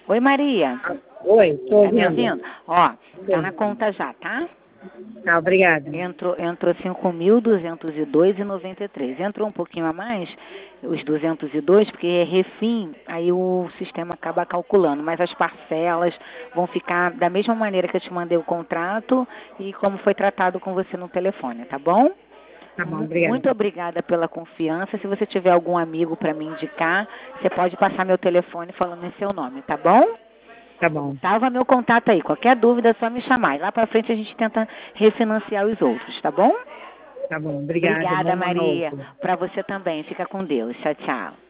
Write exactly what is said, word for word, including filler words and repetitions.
Oi, Maria. Oi, tô Tá me ouvindo. ouvindo? Ó, tá na conta já, tá? Tá, obrigada. Entrou, entrou cinco mil duzentos e dois reais e noventa e três. Entrou um pouquinho a mais, os duzentos e dois, porque é refim, aí o sistema acaba calculando. Mas as parcelas vão ficar da mesma maneira que eu te mandei o contrato e como foi tratado com você no telefone, tá bom? Tá bom, Mu- obrigada. Muito obrigada pela confiança. Se você tiver algum amigo para me indicar, você pode passar meu telefone falando em seu nome, tá bom? Tá bom, Salva meu contato aí. Qualquer dúvida é só me chamar. E lá pra frente a gente tenta refinanciar os outros, tá bom? tá bom, obrigada. Obrigada, Bom ano Maria. novo. Pra você também. Fica com Deus. Tchau, tchau.